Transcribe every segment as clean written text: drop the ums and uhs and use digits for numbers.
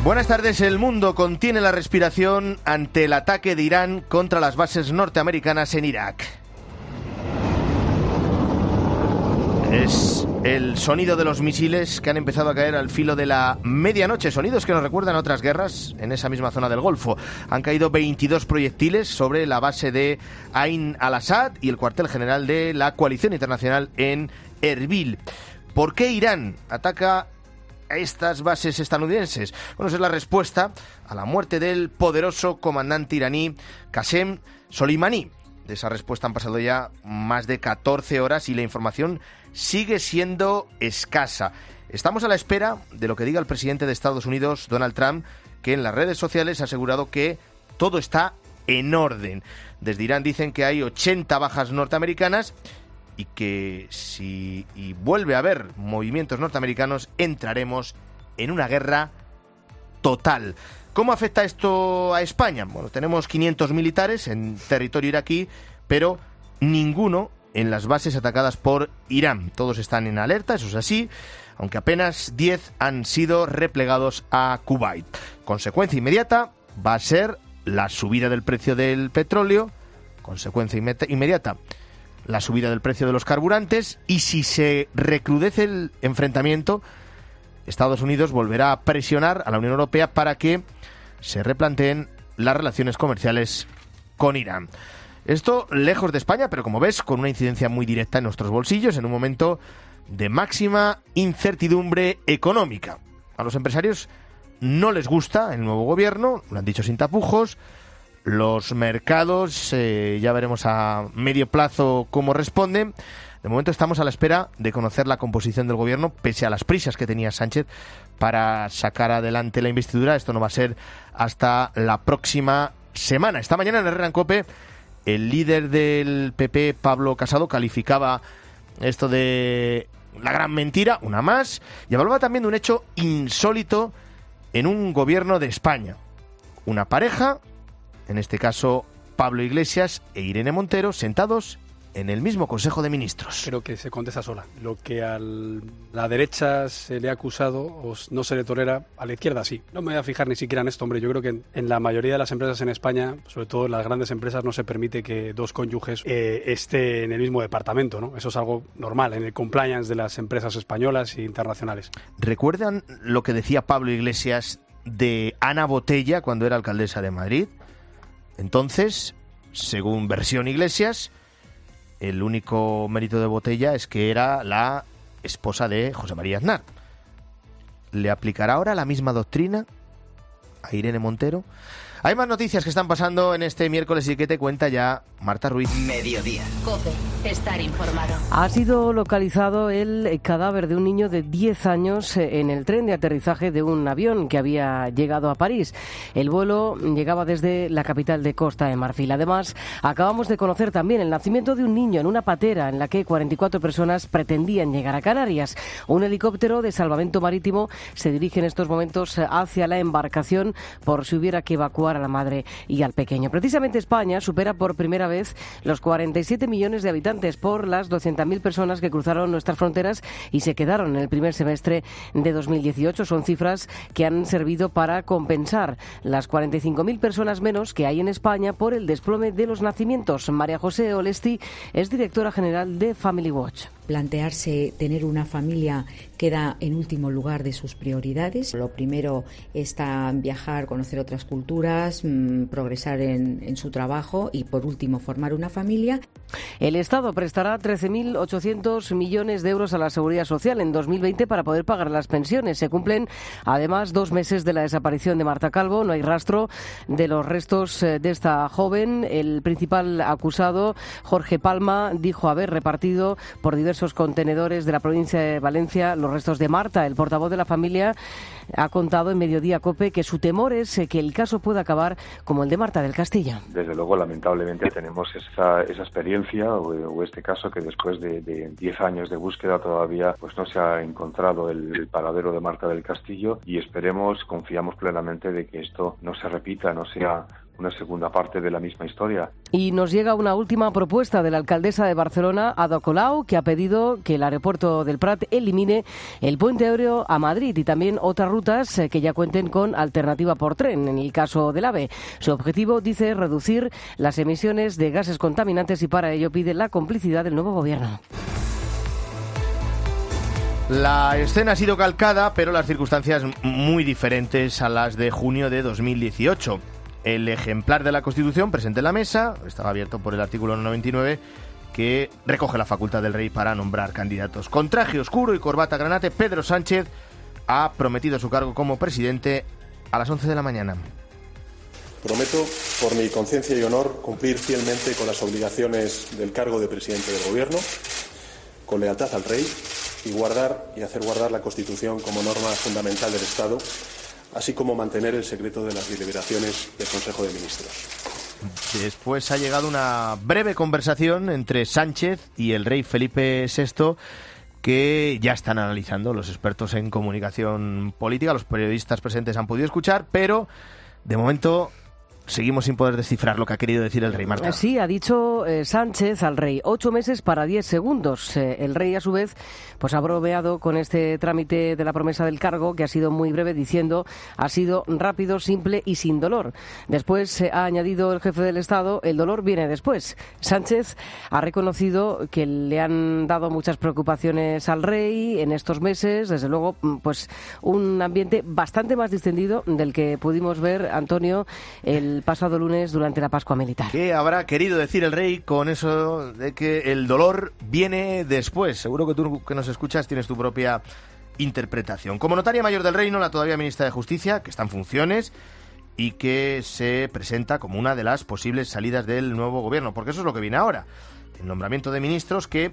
Buenas tardes. El mundo contiene la respiración ante el ataque de Irán contra las bases norteamericanas en Irak. Es el sonido de los misiles que han empezado a caer al filo de la medianoche, sonidos que nos recuerdan a otras guerras en esa misma zona del Golfo. Han caído 22 proyectiles sobre la base de Ain al-Assad y el cuartel general de la coalición internacional en Erbil. ¿Por qué Irán ataca a estas bases estadounidenses? Bueno, esa es la respuesta a la muerte del poderoso comandante iraní Qasem Soleimani. De esa respuesta han pasado ya más de 14 horas y la información sigue siendo escasa. Estamos a la espera de lo que diga el presidente de Estados Unidos, Donald Trump, que en las redes sociales ha asegurado que todo está en orden. Desde Irán dicen que hay 80 bajas norteamericanas y que si vuelve a haber movimientos norteamericanos, entraremos en una guerra total. ¿Cómo afecta esto a España? Bueno, tenemos 500 militares en territorio iraquí, pero ninguno en las bases atacadas por Irán. Todos están en alerta, eso es así, aunque apenas 10 han sido replegados a Kuwait. Consecuencia inmediata va a ser la subida del precio del petróleo, consecuencia inmediata la subida del precio de los carburantes, y si se recrudece el enfrentamiento, Estados Unidos volverá a presionar a la Unión Europea para que se replanteen las relaciones comerciales con Irán. Esto lejos de España, pero como ves, con una incidencia muy directa en nuestros bolsillos, en un momento de máxima incertidumbre económica. A los empresarios no les gusta el nuevo gobierno, lo han dicho sin tapujos. Los mercados, ya veremos a medio plazo cómo responden. De momento estamos a la espera de conocer la composición del gobierno, pese a las prisas que tenía Sánchez para sacar adelante la investidura. Esto no va a ser hasta la próxima semana. Esta mañana en Herrera en COPE, el líder del PP, Pablo Casado, calificaba esto de la gran mentira, una más, y hablaba también de un hecho insólito en un gobierno de España. Una pareja, en este caso Pablo Iglesias e Irene Montero, sentados en el mismo Consejo de Ministros. Creo que se contesta sola. Lo que a la derecha se le ha acusado no se le tolera, a la izquierda sí. No me voy a fijar ni siquiera en esto, hombre. Yo creo que en la mayoría de las empresas en España, sobre todo en las grandes empresas, no se permite que dos cónyuges estén en el mismo departamento, ¿no? Eso es algo normal en el compliance de las empresas españolas e internacionales. ¿Recuerdan lo que decía Pablo Iglesias de Ana Botella cuando era alcaldesa de Madrid? Entonces, según versión Iglesias, el único mérito de Botella es que era la esposa de José María Aznar. ¿Le aplicará ahora la misma doctrina a Irene Montero? Hay más noticias que están pasando en este miércoles y que te cuenta ya Marta Ruiz. Mediodía. COPE. Estar informado. Ha sido localizado el cadáver de un niño de 10 años en el tren de aterrizaje de un avión que había llegado a París. El vuelo llegaba desde la capital de Costa de Marfil. Además, acabamos de conocer también el nacimiento de un niño en una patera en la que 44 personas pretendían llegar a Canarias. Un helicóptero de salvamento marítimo se dirige en estos momentos hacia la embarcación por si hubiera que evacuar a la madre y al pequeño. Precisamente España supera por primera vez los 47 millones de habitantes por las 200.000 personas que cruzaron nuestras fronteras y se quedaron en el primer semestre de 2018. Son cifras que han servido para compensar las 45.000 personas menos que hay en España por el desplome de los nacimientos. María José Olesti es directora general de Family Watch. Plantearse tener una familia queda en último lugar de sus prioridades. Lo primero está viajar, conocer otras culturas, progresar en su trabajo y, por último, formar una familia. El Estado prestará 13.800 millones de euros a la Seguridad Social en 2020 para poder pagar las pensiones. Se cumplen, además, 2 meses de la desaparición de Marta Calvo. No hay rastro de los restos de esta joven. El principal acusado, Jorge Palma, dijo haber repartido por diversos contenedores de la provincia de Valencia los restos de Marta. El portavoz de la familia ha contado en Mediodía COPE que su temor es que el caso pueda acabar como el de Marta del Castillo. Desde luego, lamentablemente, tenemos esa experiencia o este caso que después de 10 años de búsqueda todavía pues no se ha encontrado el paradero de Marta del Castillo, y esperemos, confiamos plenamente de que esto no se repita, no sea segunda parte de la misma historia. Y nos llega una última propuesta de la alcaldesa de Barcelona, Ada Colau, que ha pedido que el aeropuerto del Prat elimine el puente aéreo a Madrid y también otras rutas que ya cuenten con alternativa por tren, en el caso del AVE. Su objetivo, dice, es reducir las emisiones de gases contaminantes y para ello pide la complicidad del nuevo gobierno. La escena ha sido calcada, pero las circunstancias muy diferentes a las de junio de 2018. El ejemplar de la Constitución presente en la mesa estaba abierto por el artículo 99, que recoge la facultad del rey para nombrar candidatos. Con traje oscuro y corbata granate, Pedro Sánchez ha prometido su cargo como presidente a las 11 de la mañana. Prometo, por mi conciencia y honor, cumplir fielmente con las obligaciones del cargo de presidente del Gobierno, con lealtad al rey, y guardar y hacer guardar la Constitución como norma fundamental del Estado, así como mantener el secreto de las deliberaciones del Consejo de Ministros. Después ha llegado una breve conversación entre Sánchez y el rey Felipe VI, que ya están analizando los expertos en comunicación política. Los periodistas presentes han podido escuchar, pero de momento seguimos sin poder descifrar lo que ha querido decir el rey, Marta. Sí, ha dicho Sánchez al rey, 8 meses para 10 segundos. El rey, a su vez, pues ha bromeado con este trámite de la promesa del cargo, que ha sido muy breve, diciendo, ha sido rápido, simple y sin dolor. Después ha añadido el jefe del Estado, el dolor viene después. Sánchez ha reconocido que le han dado muchas preocupaciones al rey en estos meses, desde luego, pues un ambiente bastante más distendido del que pudimos ver, Antonio, el pasado lunes durante la Pascua Militar. ¿Qué habrá querido decir el rey con eso de que el dolor viene después? Seguro que tú, que nos escuchas, tienes tu propia interpretación. Como notaria mayor del reino, la todavía ministra de Justicia, que está en funciones y que se presenta como una de las posibles salidas del nuevo gobierno, porque eso es lo que viene ahora. El nombramiento de ministros que,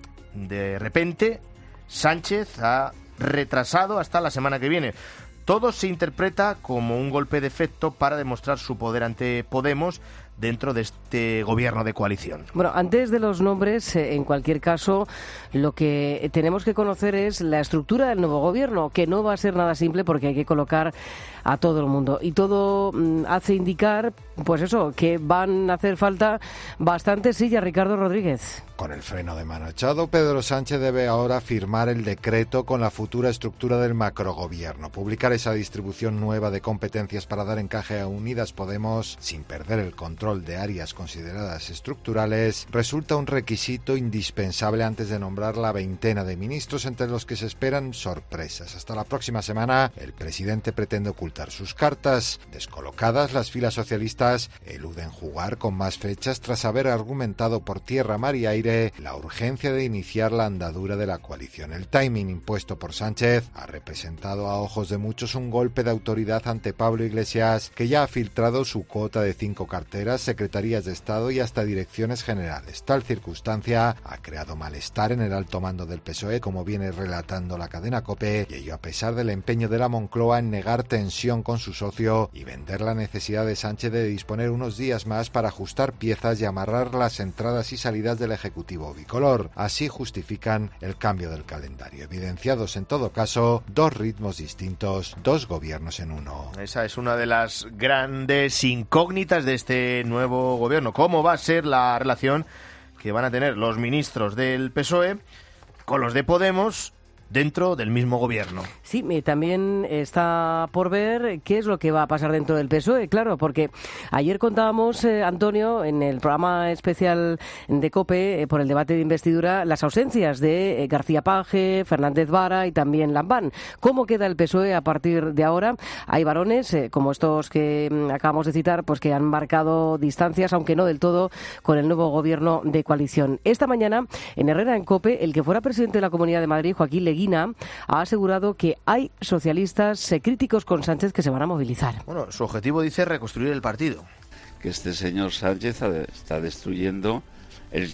de repente, Sánchez ha retrasado hasta la semana que viene. Todo se interpreta como un golpe de efecto para demostrar su poder ante Podemos dentro de este gobierno de coalición. Bueno, antes de los nombres, en cualquier caso, lo que tenemos que conocer es la estructura del nuevo gobierno, que no va a ser nada simple porque hay que colocar a todo el mundo. Y todo hace indicar, pues eso, que van a hacer falta bastantes sillas, Ricardo Rodríguez. Con el freno de mano echado, Pedro Sánchez debe ahora firmar el decreto con la futura estructura del macrogobierno, publicar esa distribución nueva de competencias para dar encaje a Unidas Podemos sin perder el control de áreas consideradas estructurales, resulta un requisito indispensable antes de nombrar la veintena de ministros, entre los que se esperan sorpresas. Hasta la próxima semana, el presidente pretende ocultar sus cartas. Descolocadas, las filas socialistas eluden jugar con más fechas tras haber argumentado por tierra, mar y aire la urgencia de iniciar la andadura de la coalición. El timing impuesto por Sánchez ha representado a ojos de muchos un golpe de autoridad ante Pablo Iglesias, que ya ha filtrado su cuota de 5 carteras, secretarías de Estado y hasta direcciones generales. Tal circunstancia ha creado malestar en el alto mando del PSOE, como viene relatando la cadena COPE, y ello a pesar del empeño de la Moncloa en negar tensión con su socio y vender la necesidad de Sánchez de disponer unos días más para ajustar piezas y amarrar las entradas y salidas del Ejecutivo bicolor. Así justifican el cambio del calendario, evidenciados en todo caso 2 ritmos distintos, 2 gobiernos en uno. Esa es una de las grandes incógnitas de este nuevo gobierno. ¿Cómo va a ser la relación que van a tener los ministros del PSOE con los de Podemos dentro del mismo gobierno? Sí, también está por ver qué es lo que va a pasar dentro del PSOE, claro, porque ayer contábamos, Antonio, en el programa especial de COPE por el debate de investidura, las ausencias de García Page, Fernández Vara y también Lambán. ¿Cómo queda el PSOE a partir de ahora? Hay varones, como estos que acabamos de citar, pues que han marcado distancias, aunque no del todo, con el nuevo gobierno de coalición. Esta mañana, en Herrera en COPE, el que fuera presidente de la Comunidad de Madrid, Joaquín Leguina, ha asegurado que hay socialistas críticos con Sánchez que se van a movilizar. Bueno, su objetivo, dice, reconstruir el partido. Que este señor Sánchez está destruyendo el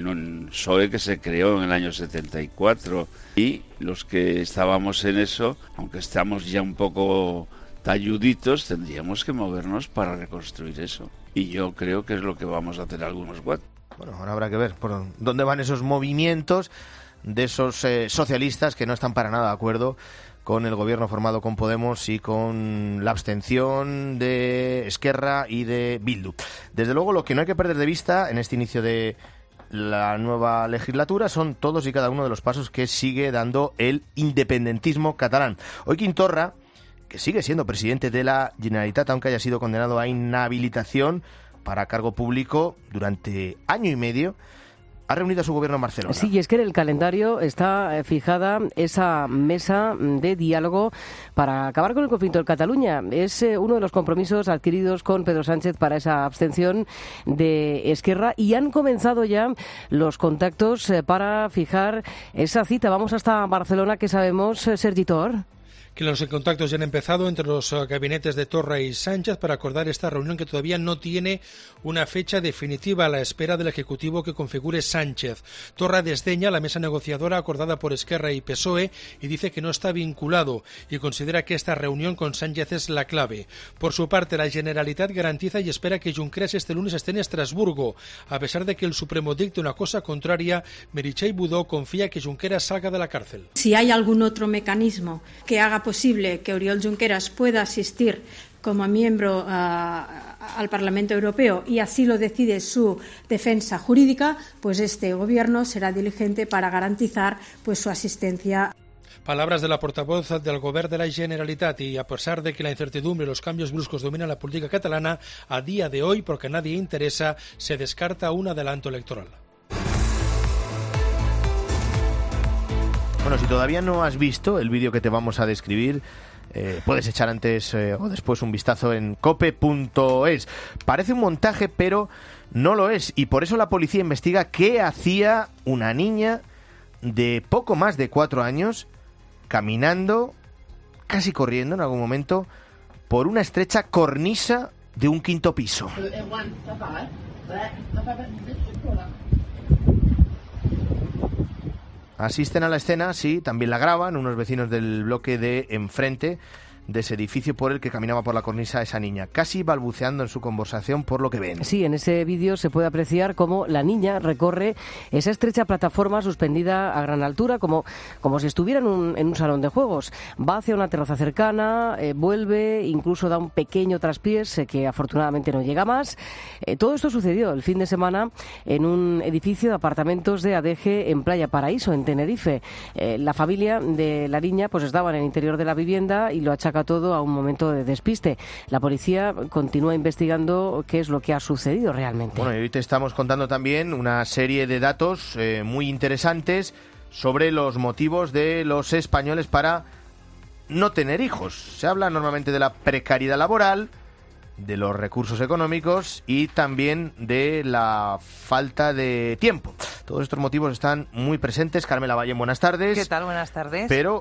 PSOE que se creó en el año 74, y los que estábamos en eso, aunque estamos ya un poco talluditos, tendríamos que movernos para reconstruir eso. Y yo creo que es lo que vamos a hacer algunos cuantos. Bueno, ahora habrá que ver por dónde van esos movimientos de esos socialistas que no están para nada de acuerdo con el gobierno formado con Podemos y con la abstención de Esquerra y de Bildu. Desde luego, lo que no hay que perder de vista en este inicio de la nueva legislatura son todos y cada uno de los pasos que sigue dando el independentismo catalán. Hoy Quim Torra, que sigue siendo presidente de la Generalitat, aunque haya sido condenado a inhabilitación para cargo público durante año y medio, ha reunido a su gobierno en Barcelona. Sí, y es que en el calendario está fijada esa mesa de diálogo para acabar con el conflicto en Cataluña. Es uno de los compromisos adquiridos con Pedro Sánchez para esa abstención de Esquerra, y han comenzado ya los contactos para fijar esa cita. Vamos hasta Barcelona, que sabemos, Sergi Tor. Que los contactos ya han empezado entre los gabinetes de Torra y Sánchez para acordar esta reunión, que todavía no tiene una fecha definitiva, a la espera del Ejecutivo que configure Sánchez. Torra desdeña la mesa negociadora acordada por Esquerra y PSOE y dice que no está vinculado, y considera que esta reunión con Sánchez es la clave. Por su parte, la Generalitat garantiza y espera que Junqueras este lunes esté en Estrasburgo. A pesar de que el Supremo dicte una cosa contraria, Meritxell Budó confía que Junqueras salga de la cárcel. Si hay algún otro mecanismo que haga posible que Oriol Junqueras pueda asistir como miembro al Parlamento Europeo, y así lo decide su defensa jurídica, pues este gobierno será diligente para garantizar pues su asistencia. Palabras de la portavoz del Govern de la Generalitat. Y a pesar de que la incertidumbre y los cambios bruscos dominan la política catalana, a día de hoy, porque a nadie interesa, se descarta un adelanto electoral. Bueno, si todavía no has visto el vídeo que te vamos a describir, puedes echar antes o después un vistazo en cope.es. Parece un montaje, pero no lo es, y por eso la policía investiga qué hacía una niña de poco más de 4 años caminando, casi corriendo en algún momento, por una estrecha cornisa de un 5º piso. Asisten a la escena, sí, también la graban unos vecinos del bloque de enfrente de ese edificio por el que caminaba por la cornisa esa niña, casi balbuceando en su conversación por lo que ven. Sí, en ese vídeo se puede apreciar cómo la niña recorre esa estrecha plataforma suspendida a gran altura, como si estuviera en un salón de juegos. Va hacia una terraza cercana, vuelve, incluso da un pequeño traspiés que afortunadamente no llega más. Todo esto sucedió el fin de semana en un edificio de apartamentos de ADG en Playa Paraíso, en Tenerife. La familia de la niña pues estaba en el interior de la vivienda y lo achaca todo a un momento de despiste. La policía continúa investigando qué es lo que ha sucedido realmente. Bueno, y hoy te estamos contando también una serie de datos muy interesantes sobre los motivos de los españoles para no tener hijos. Se habla normalmente de la precariedad laboral, de los recursos económicos y también de la falta de tiempo. Todos estos motivos están muy presentes. Carmela Valle, buenas tardes. ¿Qué tal? Buenas tardes. Pero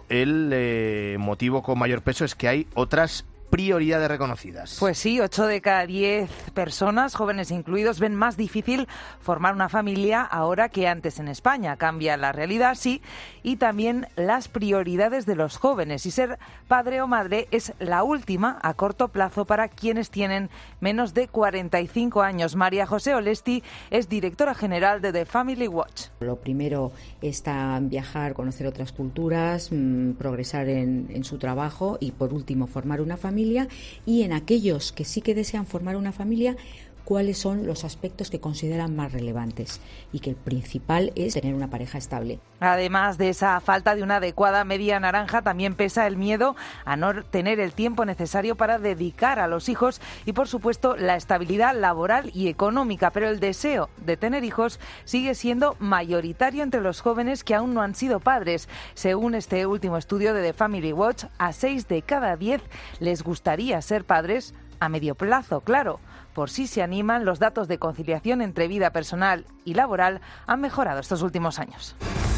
el motivo con mayor peso es que hay otras prioridades reconocidas. Pues sí, 8 de cada 10 personas, jóvenes incluidos, ven más difícil formar una familia ahora que antes en España. Cambia la realidad, sí, y también las prioridades de los jóvenes. Y ser padre o madre es la última a corto plazo para quienes tienen menos de 45 años. María José Olesti es directora general de The Family Watch. Lo primero está viajar, conocer otras culturas, progresar en su trabajo y, por último, formar una familia. Y en aquellos que sí que desean formar una familia, cuáles son los aspectos que consideran más relevantes, y que el principal es tener una pareja estable. Además de esa falta de una adecuada media naranja, también pesa el miedo a no tener el tiempo necesario para dedicar a los hijos y, por supuesto, la estabilidad laboral y económica. Pero el deseo de tener hijos sigue siendo mayoritario entre los jóvenes que aún no han sido padres. Según este último estudio de The Family Watch, a 6 de cada 10 les gustaría ser padres a medio plazo, claro. Por si se animan, los datos de conciliación entre vida personal y laboral han mejorado estos últimos años.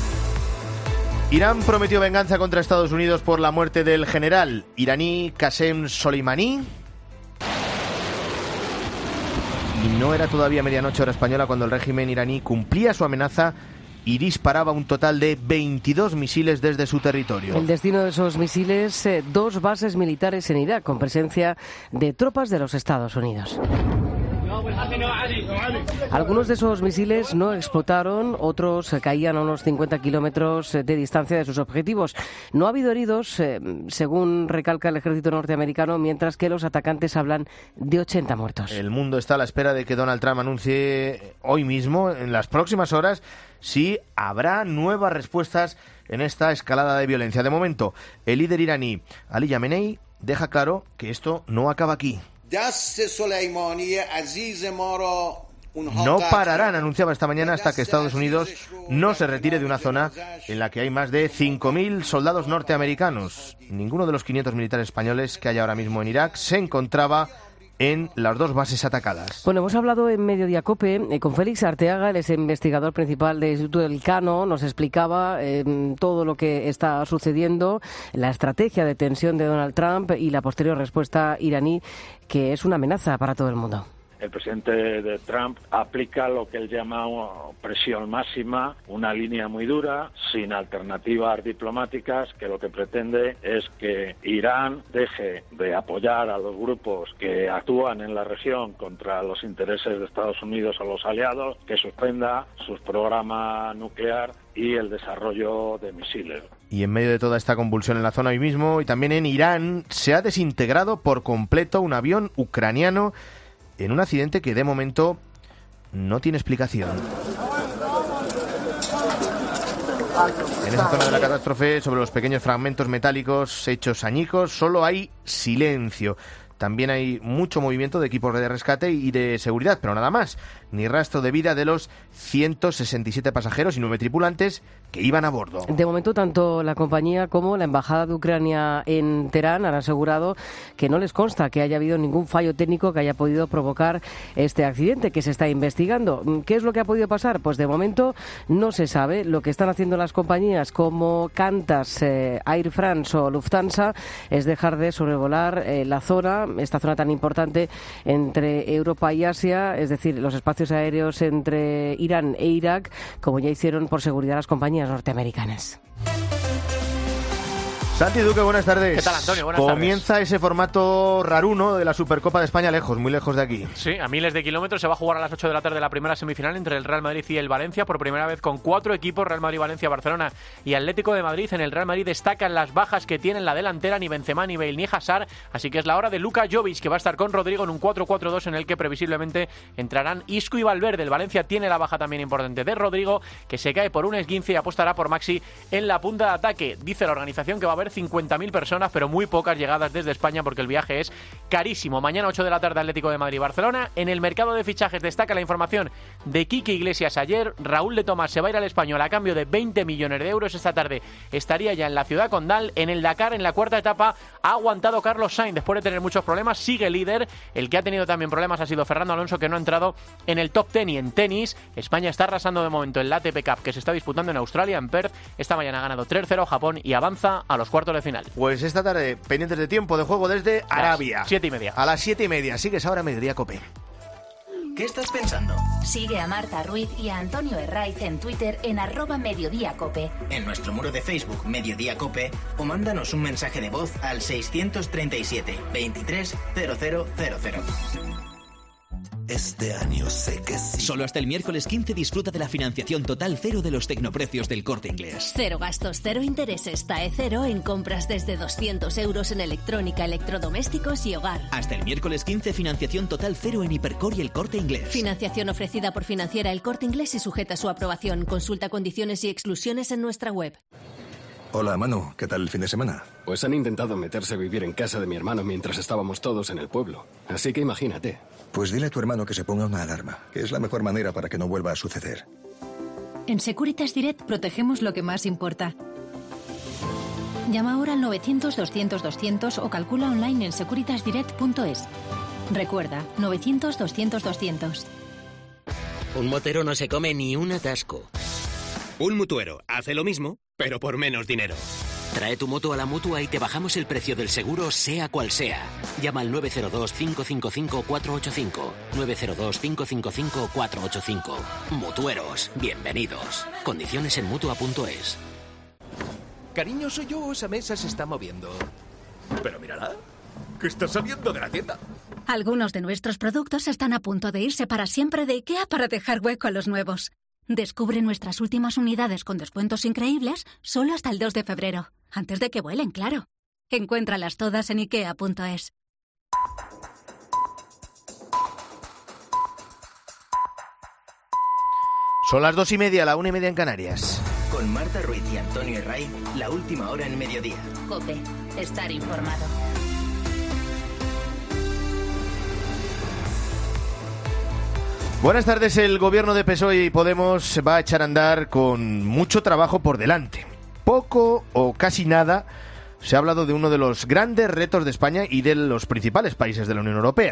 Irán prometió venganza contra Estados Unidos por la muerte del general iraní Qasem Soleimani. Y no era todavía medianoche hora española cuando el régimen iraní cumplía su amenaza y disparaba un total de 22 misiles desde su territorio. El destino de esos misiles, 2 bases militares en Irak, con presencia de tropas de los Estados Unidos. Algunos de esos misiles no explotaron, otros caían a unos 50 kilómetros de distancia de sus objetivos. No ha habido heridos, según recalca el ejército norteamericano, mientras que los atacantes hablan de 80 muertos. El mundo está a la espera de que Donald Trump anuncie hoy mismo, en las próximas horas, si habrá nuevas respuestas en esta escalada de violencia. De momento, el líder iraní Ali Khamenei deja claro que esto no acaba aquí. No pararán, anunciaba esta mañana, hasta que Estados Unidos no se retire de una zona en la que hay más de 5.000 soldados norteamericanos. Ninguno de los 500 militares españoles que hay ahora mismo en Irak se encontraba en las dos bases atacadas. Bueno, hemos hablado en Mediodía COPE con Félix Arteaga, él es investigador principal del Instituto Elcano, nos explicaba todo lo que está sucediendo, la estrategia de tensión de Donald Trump y la posterior respuesta iraní, que es una amenaza para todo el mundo. El presidente de Trump aplica lo que él llama presión máxima, una línea muy dura, sin alternativas diplomáticas, que lo que pretende es que Irán deje de apoyar a los grupos que actúan en la región contra los intereses de Estados Unidos o los aliados, que suspenda su programa nuclear y el desarrollo de misiles. Y en medio de toda esta convulsión en la zona hoy mismo y también en Irán, se ha desintegrado por completo un avión ucraniano en un accidente que de momento no tiene explicación. En esa zona de la catástrofe, sobre los pequeños fragmentos metálicos hechos añicos, solo hay silencio. También hay mucho movimiento de equipos de rescate y de seguridad, pero nada más. Ni rastro de vida de los 167 pasajeros y 9 tripulantes que iban a bordo. De momento, tanto la compañía como la Embajada de Ucrania en Teherán han asegurado que no les consta que haya habido ningún fallo técnico que haya podido provocar este accidente, que se está investigando. ¿Qué es lo que ha podido pasar? Pues de momento no se sabe. Lo que están haciendo las compañías como Qantas, Air France o Lufthansa es dejar de sobrevolar la zona, esta zona tan importante entre Europa y Asia, es decir, los espacios aéreos entre Irán e Irak, como ya hicieron por seguridad las compañías norteamericanas. Santi Duque, buenas tardes. ¿Qué tal, Antonio? Buenas tardes. Comienza ese formato raruno de la Supercopa de España lejos, muy lejos de aquí. Sí, a miles de kilómetros. Se va a jugar a las 8 de la tarde la primera semifinal entre el Real Madrid y el Valencia, por primera vez con 4 equipos, Real Madrid, Valencia, Barcelona y Atlético de Madrid. En el Real Madrid destacan las bajas que tiene en la delantera, ni Benzema, ni Bale, ni Hazard, así que es la hora de Luka Jovic, que va a estar con Rodrigo en un 4-4-2 en el que previsiblemente entrarán Isco y Valverde. El Valencia tiene la baja también importante de Rodrigo, que se cae por un esguince y apostará por Maxi en la punta de ataque. Dice la organización que va a haber 50.000 personas, pero muy pocas llegadas desde España porque el viaje es carísimo. Mañana 8 de la tarde Atlético de Madrid-Barcelona. En el mercado de fichajes destaca la información de Quique Iglesias ayer. Raúl de Tomás se va a ir al Español a cambio de 20 millones de euros. Esta tarde estaría ya en la ciudad condal. En el Dakar, en la cuarta etapa, ha aguantado Carlos Sainz después de tener muchos problemas. Sigue líder. El que ha tenido también problemas ha sido Fernando Alonso, que no ha entrado en el top 10. Y en tenis, España está arrasando de momento en la ATP Cup, que se está disputando en Australia, en Perth. Esta mañana ha ganado 3-0 Japón y avanza a los cuartos de final. Pues esta tarde, pendientes de tiempo de juego desde Arabia. 7:30. A las 7:30. Sigues ahora Mediodía COPE. ¿Qué estás pensando? Sigue a Marta Ruiz y a Antonio Herraiz en Twitter en @mediodíacope. En nuestro muro de Facebook Mediodía Cope o mándanos un mensaje de voz al 637 23 0000. Este año sé que sí. Solo hasta el miércoles 15 disfruta de la financiación total cero de los tecnoprecios del Corte Inglés. Cero gastos, cero intereses, TAE cero en compras desde 200 euros en electrónica, electrodomésticos y hogar. Hasta el miércoles 15 financiación total cero en Hipercor y el Corte Inglés. Financiación ofrecida por Financiera El Corte Inglés y sujeta a su aprobación. Consulta condiciones y exclusiones en nuestra web. Hola, Manu. ¿Qué tal el fin de semana? Pues han intentado meterse a vivir en casa de mi hermano mientras estábamos todos en el pueblo. Así que imagínate. Pues dile a tu hermano que se ponga una alarma, que es la mejor manera para que no vuelva a suceder. En Securitas Direct protegemos lo que más importa. Llama ahora al 900-200-200 o calcula online en securitasdirect.es. Recuerda, 900-200-200. Un motero no se come ni un atasco. Un mutuero hace lo mismo, pero por menos dinero. Trae tu moto a la Mutua y te bajamos el precio del seguro, sea cual sea. Llama al 902-555-485. 902-555-485. Mutueros, bienvenidos. Condiciones en Mutua.es. Cariño, soy yo, esa mesa se está moviendo. Pero mírala, que está saliendo de la tienda. Algunos de nuestros productos están a punto de irse para siempre de IKEA para dejar hueco a los nuevos. Descubre nuestras últimas unidades con descuentos increíbles solo hasta el 2 de febrero. Antes de que vuelen, claro. Encuéntralas todas en ikea.es. Son las 2:30, la 1:30 en Canarias. Con Marta Ruiz y Antonio Herray, la última hora en mediodía. COPE, estar informado. Buenas tardes. El gobierno de PSOE y Podemos va a echar a andar con mucho trabajo por delante. Poco o casi nada se ha hablado de uno de los grandes retos de España y de los principales países de la Unión Europea: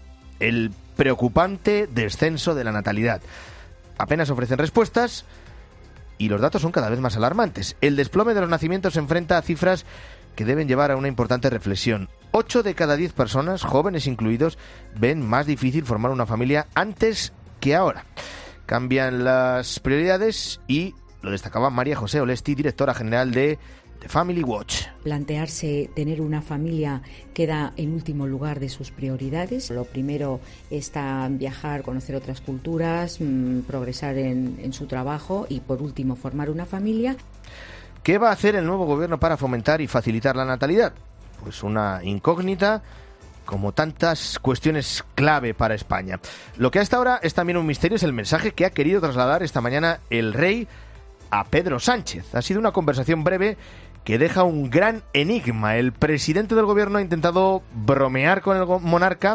el preocupante descenso de la natalidad. Apenas ofrecen respuestas y los datos son cada vez más alarmantes. El desplome de los nacimientos se enfrenta a cifras que deben llevar a una importante reflexión. 8 de cada 10 personas, jóvenes incluidos, ven más difícil formar una familia antes que ahora. Cambian las prioridades y lo destacaba María José Olesti, directora general de The Family Watch. Plantearse tener una familia queda en último lugar de sus prioridades. Lo primero está viajar, conocer otras culturas, progresar en su trabajo y, por último, formar una familia. ¿Qué va a hacer el nuevo gobierno para fomentar y facilitar la natalidad? Pues una incógnita, como tantas cuestiones clave para España. Lo que hasta ahora es también un misterio es el mensaje que ha querido trasladar esta mañana el rey a Pedro Sánchez. Ha sido una conversación breve que deja un gran enigma. El presidente del gobierno ha intentado bromear con el monarca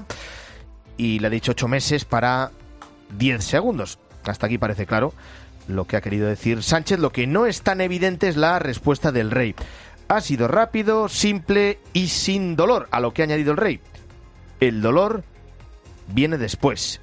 y le ha dicho 8 meses para 10 segundos. Hasta aquí parece claro lo que ha querido decir Sánchez. Lo que no es tan evidente es la respuesta del rey. Ha sido rápido, simple y sin dolor, a lo que ha añadido el rey: el dolor viene después.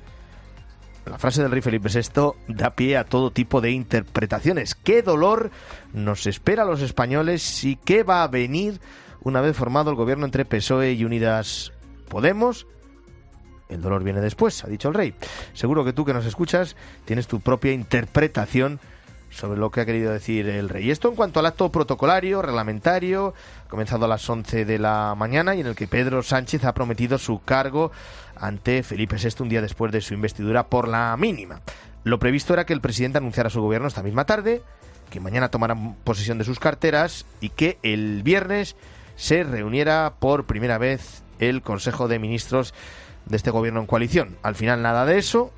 La frase del rey Felipe VI da pie a todo tipo de interpretaciones. ¿Qué dolor nos espera a los españoles y qué va a venir una vez formado el gobierno entre PSOE y Unidas Podemos? El dolor viene después, ha dicho el rey. Seguro que tú que nos escuchas tienes tu propia interpretación sobre lo que ha querido decir el rey. Esto en cuanto al acto protocolario, reglamentario, ha comenzado a las 11 de la mañana y en el que Pedro Sánchez ha prometido su cargo ante Felipe VI un día después de su investidura por la mínima. Lo previsto era que el presidente anunciara su gobierno esta misma tarde, que mañana tomaran posesión de sus carteras y que el viernes se reuniera por primera vez el Consejo de Ministros de este gobierno en coalición. Al final nada de eso.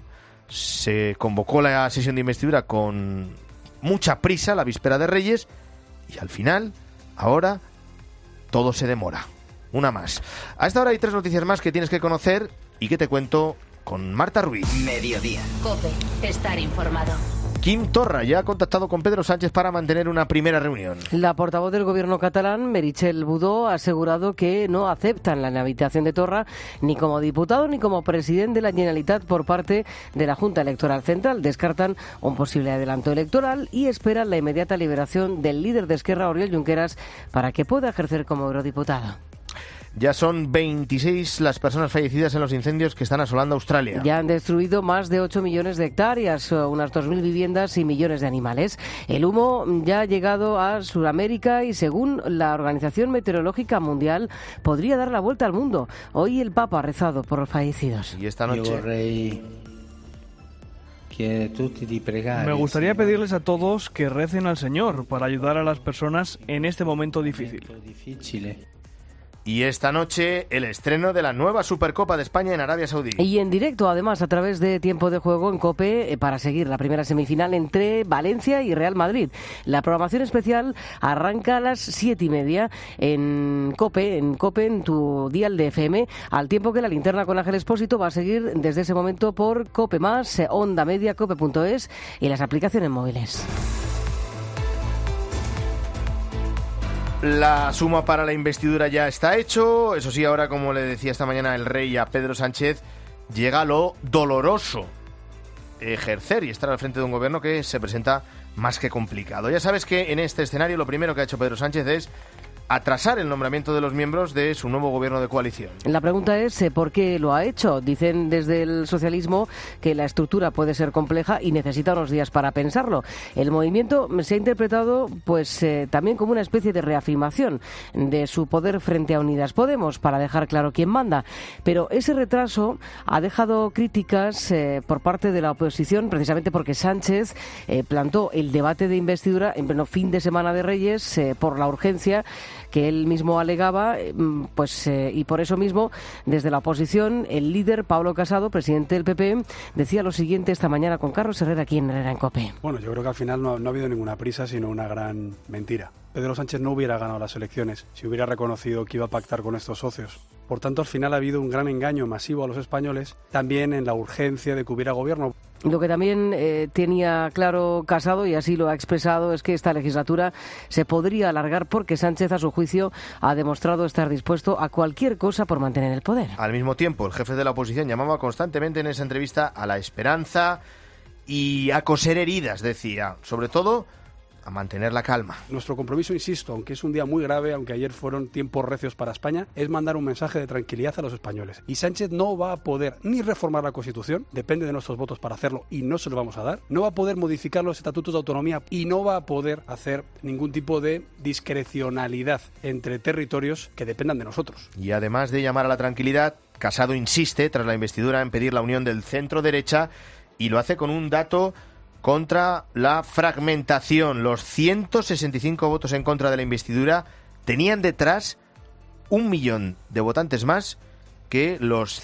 Se convocó la sesión de investidura con mucha prisa la víspera de Reyes y al final, ahora, todo se demora. Una más. A esta hora hay 3 noticias más que tienes que conocer y que te cuento con Marta Ruiz. Mediodía. COPE, estar informado. Quim Torra ya ha contactado con Pedro Sánchez para mantener una primera reunión. La portavoz del gobierno catalán, Meritxell Budó, ha asegurado que no aceptan la inhabilitación de Torra ni como diputado ni como presidente de la Generalitat por parte de la Junta Electoral Central. Descartan un posible adelanto electoral y esperan la inmediata liberación del líder de Esquerra, Oriol Junqueras, para que pueda ejercer como eurodiputado. Ya son 26 las personas fallecidas en los incendios que están asolando Australia. Ya han destruido más de 8 millones de hectáreas, unas 2.000 viviendas y millones de animales. El humo ya ha llegado a Sudamérica y, según la Organización Meteorológica Mundial, podría dar la vuelta al mundo. Hoy el Papa ha rezado por los fallecidos. Y esta noche... Me gustaría pedirles a todos que recen al Señor para ayudar a las personas en este momento difícil. Y esta noche el estreno de la nueva Supercopa de España en Arabia Saudí. Y en directo, además, a través de Tiempo de Juego en COPE, para seguir la primera semifinal entre Valencia y Real Madrid. La programación especial arranca a las 7:30 en COPE, en tu dial de FM, al tiempo que la linterna con Ángel Expósito va a seguir desde ese momento por COPE+, Onda Media, cope.es y las aplicaciones móviles. La suma para la investidura ya está hecho. Eso sí, ahora, como le decía esta mañana el rey a Pedro Sánchez, llega lo doloroso: ejercer y estar al frente de un gobierno que se presenta más que complicado. Ya sabes que en este escenario lo primero que ha hecho Pedro Sánchez es atrasar el nombramiento de los miembros de su nuevo gobierno de coalición. La pregunta es ¿por qué lo ha hecho? Dicen desde el socialismo que la estructura puede ser compleja y necesita unos días para pensarlo. El movimiento se ha interpretado también como una especie de reafirmación de su poder frente a Unidas Podemos, para dejar claro quién manda. Pero ese retraso ha dejado críticas por parte de la oposición, precisamente porque Sánchez plantó el debate de investidura en pleno fin de semana de Reyes por la urgencia que él mismo alegaba, y por eso mismo, desde la oposición, el líder Pablo Casado, presidente del PP, decía lo siguiente esta mañana con Carlos Herrera aquí en Herrera en COPE. Bueno, yo creo que al final no ha habido ninguna prisa, sino una gran mentira. Pedro Sánchez no hubiera ganado las elecciones si hubiera reconocido que iba a pactar con estos socios. Por tanto, al final ha habido un gran engaño masivo a los españoles, también en la urgencia de que hubiera gobierno. Lo que también tenía claro Casado, y así lo ha expresado, es que esta legislatura se podría alargar porque Sánchez, a su juicio, ha demostrado estar dispuesto a cualquier cosa por mantener el poder. Al mismo tiempo, el jefe de la oposición llamaba constantemente en esa entrevista a la esperanza y a coser heridas, decía, sobre todo a mantener la calma. Nuestro compromiso, insisto, aunque es un día muy grave, aunque ayer fueron tiempos recios para España, es mandar un mensaje de tranquilidad a los españoles. Y Sánchez no va a poder ni reformar la Constitución, depende de nuestros votos para hacerlo y no se lo vamos a dar, no va a poder modificar los estatutos de autonomía y no va a poder hacer ningún tipo de discrecionalidad entre territorios que dependan de nosotros. Y además de llamar a la tranquilidad, Casado insiste, tras la investidura, en pedir la unión del centro-derecha, y lo hace con un dato contra la fragmentación. Los 165 votos en contra de la investidura tenían detrás 1 millón de votantes más que los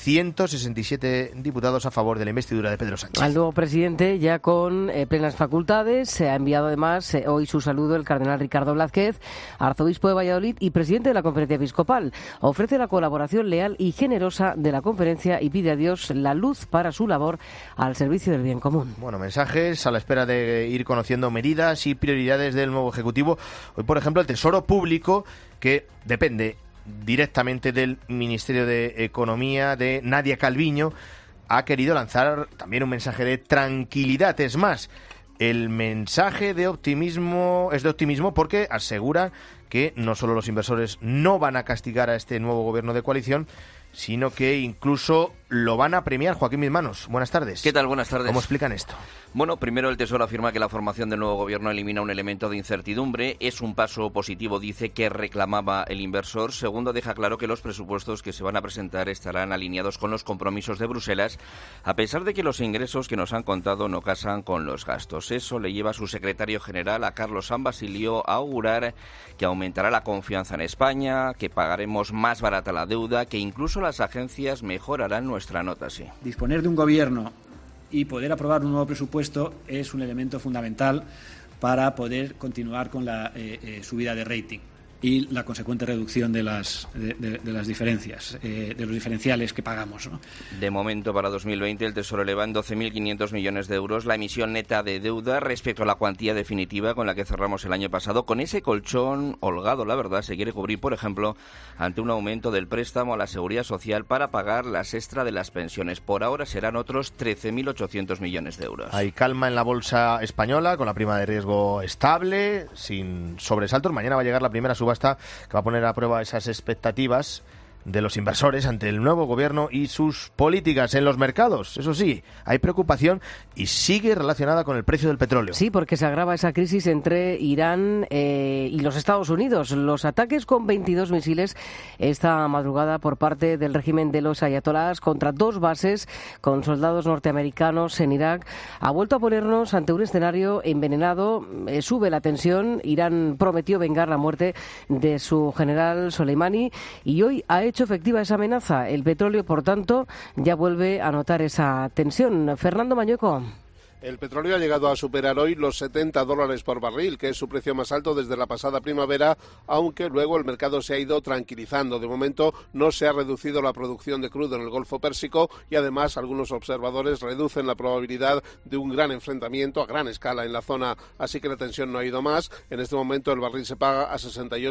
167 diputados a favor de la investidura de Pedro Sánchez. Al nuevo presidente, ya con plenas facultades, se ha enviado además hoy su saludo el cardenal Ricardo Blázquez, arzobispo de Valladolid y presidente de la Conferencia Episcopal. Ofrece la colaboración leal y generosa de la conferencia y pide a Dios la luz para su labor al servicio del bien común. Bueno, mensajes a la espera de ir conociendo medidas y prioridades del nuevo Ejecutivo. Hoy, por ejemplo, el Tesoro Público, que depende directamente del Ministerio de Economía de Nadia Calviño, ha querido lanzar también un mensaje de tranquilidad. Es más, el mensaje de optimismo es de optimismo porque asegura que no solo los inversores no van a castigar a este nuevo gobierno de coalición, sino que incluso lo van a premiar. Joaquín Mismanos, buenas tardes. ¿Qué tal? Buenas tardes. ¿Cómo explican esto? Bueno, primero el Tesoro afirma que la formación del nuevo gobierno elimina un elemento de incertidumbre. Es un paso positivo, dice, que reclamaba el inversor. Segundo, deja claro que los presupuestos que se van a presentar estarán alineados con los compromisos de Bruselas, a pesar de que los ingresos que nos han contado no casan con los gastos. Eso le lleva a su secretario general, a Carlos San Basilio, a augurar que aumentará la confianza en España, que pagaremos más barata la deuda, que incluso las agencias mejorarán nuestra nota, sí. Disponer de un gobierno y poder aprobar un nuevo presupuesto es un elemento fundamental para poder continuar con la subida de rating y la consecuente reducción de las diferencias, de los diferenciales que pagamos, ¿no? De momento, para 2020, el Tesoro eleva en 12.500 millones de euros la emisión neta de deuda respecto a la cuantía definitiva con la que cerramos el año pasado. Con ese colchón holgado, la verdad, se quiere cubrir, por ejemplo, ante un aumento del préstamo a la Seguridad Social para pagar las extra de las pensiones. Por ahora serán otros 13.800 millones de euros. Hay calma en la bolsa española, con la prima de riesgo estable, sin sobresaltos. Mañana va a llegar la primera subasta que va a poner a prueba esas expectativas de los inversores ante el nuevo gobierno y sus políticas en los mercados. Eso sí, hay preocupación y sigue relacionada con el precio del petróleo. Sí, porque se agrava esa crisis entre Irán y los Estados Unidos. Los ataques con 22 misiles esta madrugada por parte del régimen de los ayatolás contra 2 bases con soldados norteamericanos en Irak ha vuelto a ponernos ante un escenario envenenado. Sube la tensión. Irán prometió vengar la muerte de su general Soleimani y hoy ha hecho efectiva esa amenaza. El petróleo, por tanto, ya vuelve a notar esa tensión. Fernando Mañueco. El petróleo ha llegado a superar hoy los $70 por barril, que es su precio más alto desde la pasada primavera, aunque luego el mercado se ha ido tranquilizando. De momento no se ha reducido la producción de crudo en el Golfo Pérsico y además algunos observadores reducen la probabilidad de un gran enfrentamiento a gran escala en la zona, así que la tensión no ha ido más. En este momento el barril se paga a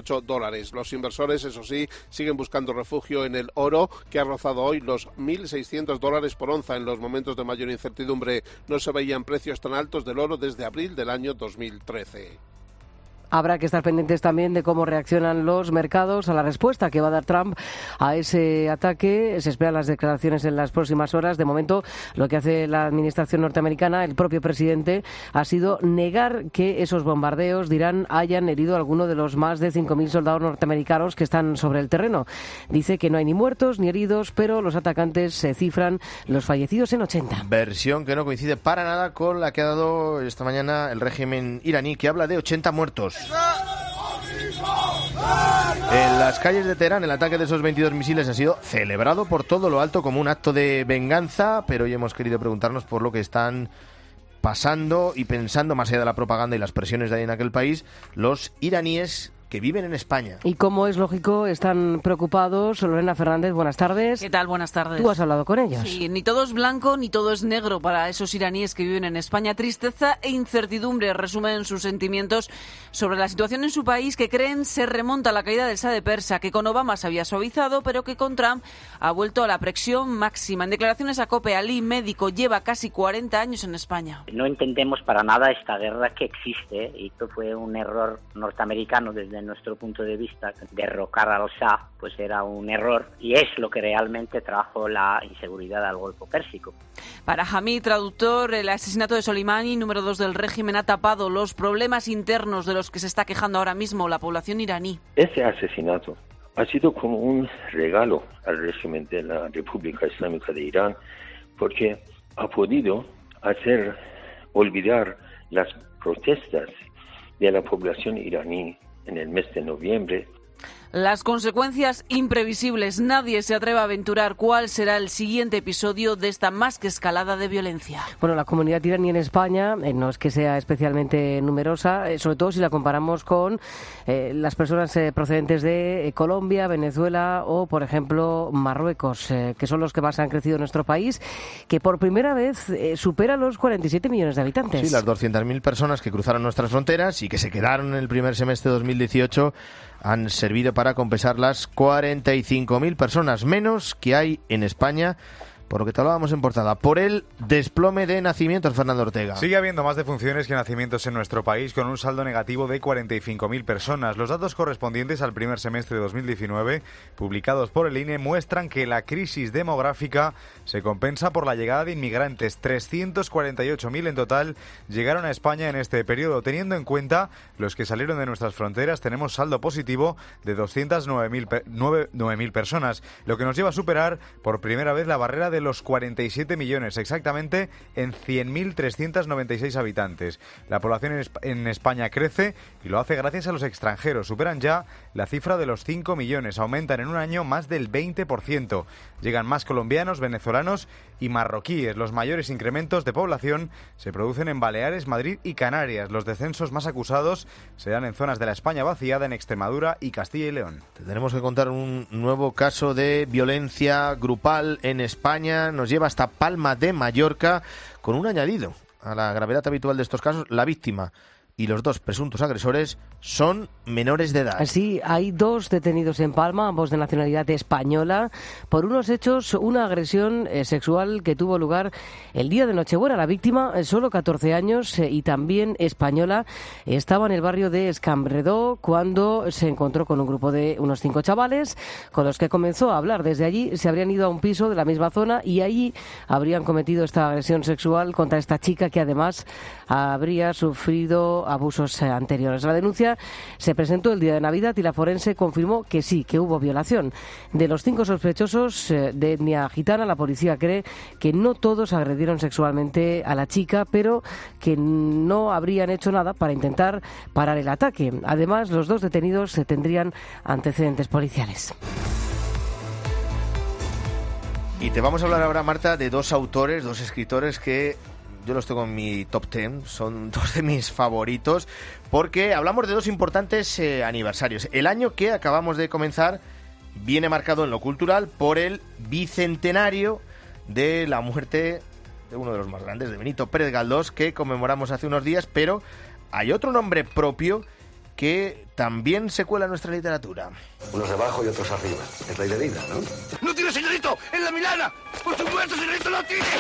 $68. Los inversores, eso sí, siguen buscando refugio en el oro, que ha rozado hoy los $1.600 por onza en los momentos de mayor incertidumbre. No se veían precios tan altos del oro desde abril del año 2013. Habrá que estar pendientes también de cómo reaccionan los mercados a la respuesta que va a dar Trump a ese ataque. Se esperan las declaraciones en las próximas horas. De momento, lo que hace la administración norteamericana, el propio presidente, ha sido negar que esos bombardeos de Irán hayan herido a alguno de los más de 5.000 soldados norteamericanos que están sobre el terreno. Dice que no hay ni muertos ni heridos, pero los atacantes se cifran los fallecidos en 80. Versión que no coincide para nada con la que ha dado esta mañana el régimen iraní, que habla de 80 muertos. En las calles de Teherán, el ataque de esos 22 misiles ha sido celebrado por todo lo alto como un acto de venganza, pero hoy hemos querido preguntarnos por lo que están pasando y pensando, más allá de la propaganda y las presiones de ahí en aquel país, los iraníes que viven en España. Y como es lógico, están preocupados. Lorena Fernández, buenas tardes. ¿Qué tal? Buenas tardes. ¿Tú has hablado con ellos? Sí, ni todo es blanco ni todo es negro para esos iraníes que viven en España. Tristeza e incertidumbre resumen sus sentimientos sobre la situación en su país, que creen se remonta a la caída del Shah de Persia, que con Obama se había suavizado, pero que con Trump ha vuelto a la presión máxima. En declaraciones a COPE, Ali, médico, lleva casi 40 años en España. No entendemos para nada esta guerra que existe, y esto fue un error norteamericano desde nuestro punto de vista. Derrocar al Shah pues era un error, y es lo que realmente trajo la inseguridad al Golfo Pérsico. Para Hamid, traductor, el asesinato de Soleimani, número 2 del régimen, ha tapado los problemas internos de los que se está quejando ahora mismo la población iraní. Ese asesinato ha sido como un regalo al régimen de la República Islámica de Irán, porque ha podido hacer olvidar las protestas de la población iraní en el mes de noviembre. Las consecuencias imprevisibles. Nadie se atreve a aventurar cuál será el siguiente episodio de esta más que escalada de violencia. Bueno, la comunidad iraní en España no es que sea especialmente numerosa, sobre todo si la comparamos con las personas procedentes de Colombia, Venezuela o, por ejemplo, Marruecos, que son los que más han crecido en nuestro país, que por primera vez supera los 47 millones de habitantes. Sí, las 200.000 personas que cruzaron nuestras fronteras y que se quedaron en el primer semestre de 2018 han servido para compensar las 45.000 personas menos que hay en España, por lo que te hablábamos en portada, por el desplome de nacimientos, Fernando Ortega. Sigue habiendo más defunciones que nacimientos en nuestro país, con un saldo negativo de 45.000 personas. Los datos correspondientes al primer semestre de 2019, publicados por el INE, muestran que la crisis demográfica se compensa por la llegada de inmigrantes. 348.000 en total llegaron a España en este periodo. Teniendo en cuenta los que salieron de nuestras fronteras, tenemos saldo positivo de 209.000 personas, lo que nos lleva a superar por primera vez la barrera de los 47 millones, exactamente en 100.396 habitantes. La población en España crece y lo hace gracias a los extranjeros. Superan ya la cifra de los 5 millones, aumentan en un año más del 20%. Llegan más colombianos, venezolanos y marroquíes. Los mayores incrementos de población se producen en Baleares, Madrid y Canarias. Los descensos más acusados se dan en zonas de la España vaciada, en Extremadura y Castilla y León. Tendremos que contar un nuevo caso de violencia grupal en España. Nos lleva hasta Palma de Mallorca, con un añadido a la gravedad habitual de estos casos: la víctima y los dos presuntos agresores son menores de edad. Sí, hay 2 detenidos en Palma, ambos de nacionalidad española, por unos hechos, una agresión sexual que tuvo lugar el día de Nochebuena. La víctima, solo 14 años y también española, estaba en el barrio de Escambredó cuando se encontró con un grupo de unos 5 chavales con los que comenzó a hablar. Desde allí se habrían ido a un piso de la misma zona y allí habrían cometido esta agresión sexual contra esta chica, que además habría sufrido abusos anteriores. La denuncia se presentó el día de Navidad y la forense confirmó que sí, que hubo violación. De los 5 sospechosos de etnia gitana, la policía cree que no todos agredieron sexualmente a la chica, pero que no habrían hecho nada para intentar parar el ataque. Además, los 2 detenidos tendrían antecedentes policiales. Y te vamos a hablar ahora, Marta, de 2 autores, 2 escritores que yo los tengo en mi top 10, son 2 de mis favoritos, porque hablamos de 2 importantes aniversarios. El año que acabamos de comenzar viene marcado en lo cultural por el bicentenario de la muerte de uno de los más grandes, de Benito Pérez Galdós, que conmemoramos hace unos días, pero hay otro nombre propio que también se cuela en nuestra literatura. Unos abajo y otros arriba. Es ley de vida, ¿no? ¡No tiene, señorito! ¡En la Milana! ¡Por supuesto, señorito, no tiene!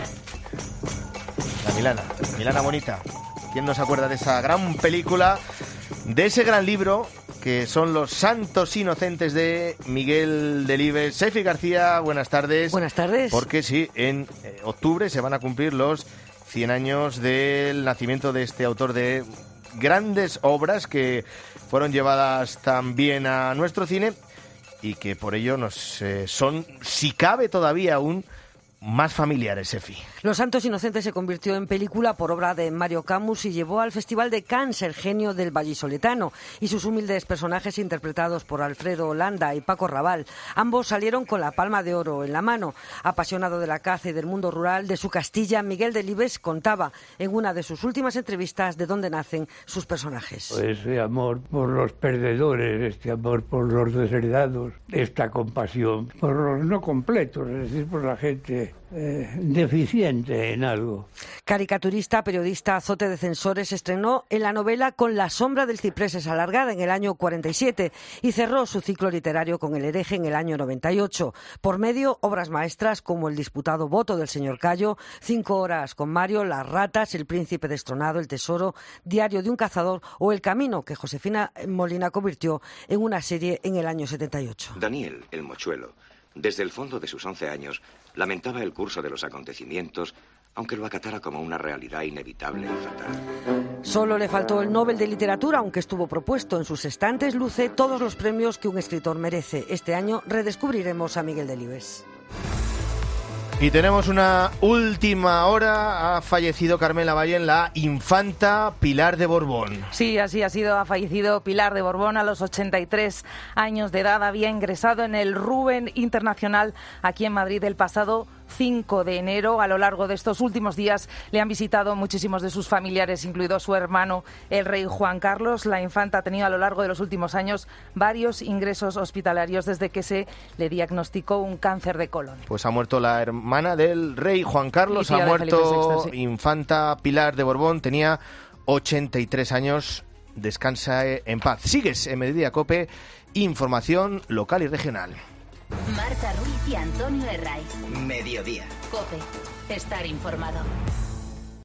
La Milana bonita. ¿Quién no se acuerda de esa gran película de ese gran libro que son Los Santos Inocentes de Miguel Delibes. Sefi García, buenas tardes. Buenas tardes. Porque sí, en octubre se van a cumplir los 100 años del nacimiento de este autor de grandes obras que fueron llevadas también a nuestro cine y que por ello nos son, si cabe todavía aún, más familiares, Sefi. Los Santos Inocentes se convirtió en película por obra de Mario Camus y llevó al Festival de Cannes el genio del vallisoletano y sus humildes personajes interpretados por Alfredo Holanda y Paco Raval. Ambos salieron con la palma de oro en la mano. Apasionado de la caza y del mundo rural de su Castilla, Miguel Delibes contaba en una de sus últimas entrevistas de dónde nacen sus personajes. Ese amor por los perdedores, este amor por los desheredados, esta compasión por los no completos, es decir, por la gente deficiente en algo. Caricaturista, periodista, azote de censores, estrenó en la novela Con la sombra del ciprés es alargada en el año 47 y cerró su ciclo literario con El hereje en el año 98. Por medio, obras maestras como El disputado voto del señor Cayo, 5 horas con Mario, Las ratas, El príncipe destronado, El tesoro, Diario de un cazador o El camino, que Josefina Molina convirtió en una serie en el año 78. Daniel, el mochuelo, desde el fondo de sus 11 años, lamentaba el curso de los acontecimientos, aunque lo acatara como una realidad inevitable y fatal. Solo le faltó el Nobel de Literatura, aunque estuvo propuesto. En sus estantes luce todos los premios que un escritor merece. Este año redescubriremos a Miguel Delibes. Y tenemos una última hora. Ha fallecido Carmen Lavalle, la infanta Pilar de Borbón. Sí, así ha sido. Ha fallecido Pilar de Borbón a los 83 años de edad. Había ingresado en el Rubén Internacional aquí en Madrid el pasado 5 de enero. A lo largo de estos últimos días le han visitado muchísimos de sus familiares, incluido su hermano, el rey Juan Carlos. La infanta ha tenido a lo largo de los últimos años varios ingresos hospitalarios desde que se le diagnosticó un cáncer de colon. Pues ha muerto la hermana del rey Juan Carlos, ha muerto VI, sí. Infanta Pilar de Borbón, tenía 83 años. Descansa en paz. Sigues en Mediodía COPE, información local y regional. Marta Ruiz y Antonio Herraiz. Mediodía. COPE. Estar informado.